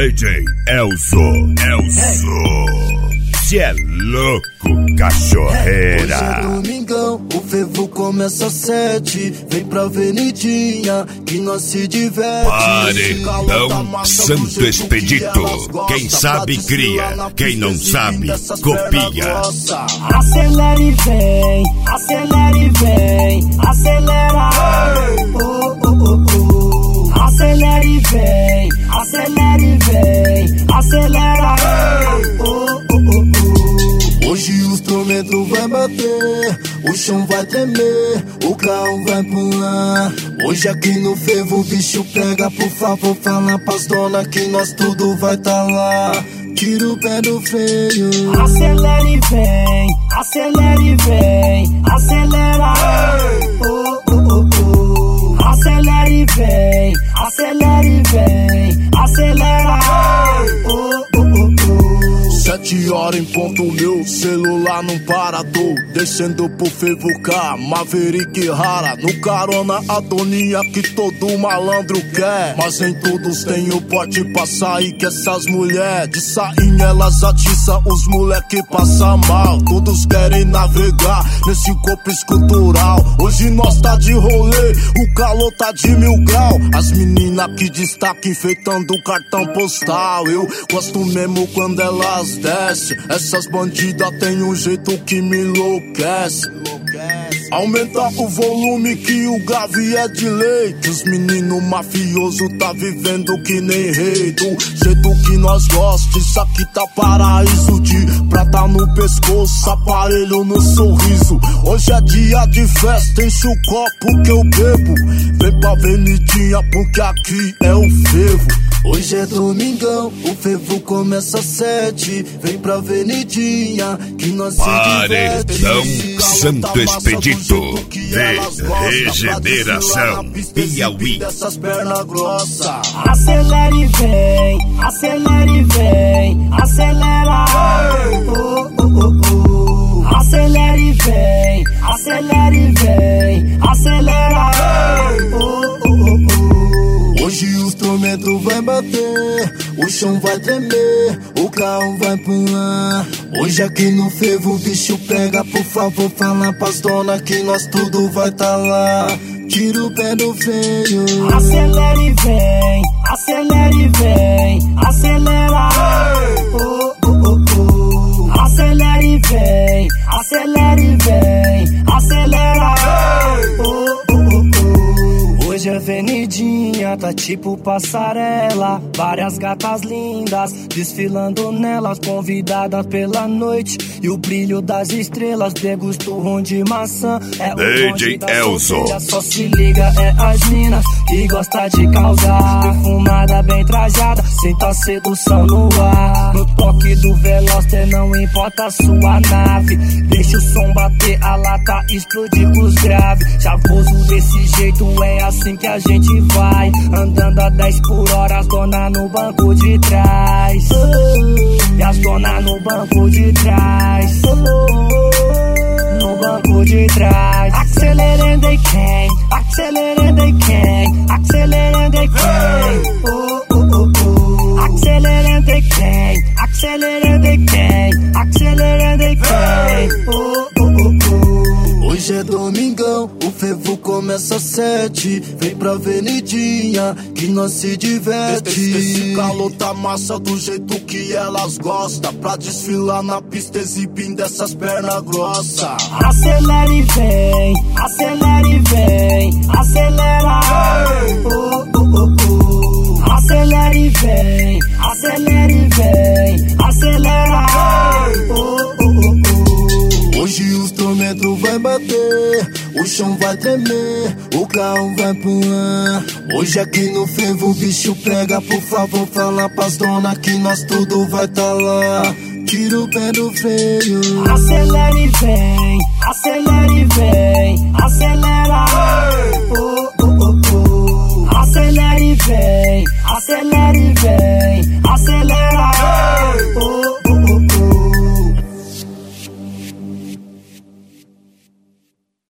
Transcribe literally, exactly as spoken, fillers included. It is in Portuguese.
D J Elzo, Elzo, cê é louco, cachorreira. Hoje é domingão, o fervo começa às sete. Vem pra avenidinha, que nós se diverte. Paredão Santo Expedito. Quem sabe cria, quem não sabe copia. Acelera e vem, acelera e vem, acelera. Oh, oh, oh, oh. Acelera e vem, acelera e vem, acelera. Oh, oh, oh, oh. Hoje o instrumento vai bater, o chão vai tremer, o carro vai pular. Hoje aqui no fervo o bicho pega, por favor fala pras dona que nós tudo vai tá lá. Tira o pé do freio. Acelera e vem, acelera e vem, acelera. Oh, oh, oh, oh. Acelera e vem, acelera e vem, acelera. Oh, oh, oh, oh. Sete horas em ponto, meu celular não parador. Descendo pro Fevucar, Maverick rara. No carona a doninha que todo malandro quer. Mas em todos tem o porte pra sair que essas mulher de sainha elas atiçam os moleque passa mal. Todos querem navegar nesse corpo escultural. Hoje nós tá de rolê, o calor tá de mil grau. As meninas que destaque enfeitando o cartão postal. Eu gosto mesmo quando elas desce. Essas bandidas tem um jeito que me enlouquece. Aumenta o volume que o grave é de lei. Que os meninos mafiosos tá vivendo que nem rei. Do jeito que nós gosta, isso aqui tá paraíso. De prata no pescoço, aparelho no sorriso. Hoje é dia de festa, enche o copo que eu bebo. Vem pra avenidinha porque aqui é o fervo. Hoje é domingão, o fervo começa às sete. Vem pra avenidinha, que nós se diverte. Paredão Santo Expedito de Regeneração Piauí. Dessas pernas grossas. Acelera e vem, acelera e vem, acelera. Oh, oh, oh, oh. Acelera e vem, acelera e vem, acelera. Oh, oh, oh, oh. Hoje o instrumento vai bater, o chão vai tremer, o carro vai pular. Hoje aqui no fervo o bicho pega, por favor fala pras dona que nós tudo vai tá lá. Tira o pé do freio. Acelera e vem, acelera e vem, acelera. Oh, oh, oh, oh. Acelera e vem, acelera e vem, acelera. Oh, oh, oh, oh. Hoje a avenidinha tá tipo passarela. Várias gatas lindas desfilando nelas, convidadas pela noite e o brilho das estrelas. Degusta o rum de maçã, é o D J Elzo. Só se liga, é as minas que gosta de causar. Perfumada, bem trajada, senta a sedução no ar. No toque do Veloster, não importa a sua nave. Deixa o som bater, a lata explodir com os graves. Chavoso desse jeito, é assim que a gente vai. Andando a dez por hora, as dona no banco de trás. E as dona no banco de trás. No banco de trás. Accelerando e quem? Accelerando e quem? Accelerando e quem? Oh, oh, oh, oh. Accelerando e quem? Accelerando e quem? Accelerando e quem? Oh, oh, oh, oh. Hoje é domingão, o fervo começa às sete. Vem pra avenidinha, que nós se diverte. Esse calor tá massa do jeito que elas gostam. Pra desfilar na pista exibindo essas pernas grossas. Acelera e vem, acelera e vem, acelera. Oh, oh, oh, oh. Acelera e vem, acelera e vem, acelera. Oh, oh, oh, oh. Hoje o instrumento vai bater, o chão vai tremer, o carro vai pular. Hoje aqui no fervo o bicho pega, por favor fala pras dona que nós tudo vai tá lá. Tira o pé do freio. Acelera e vem, acelera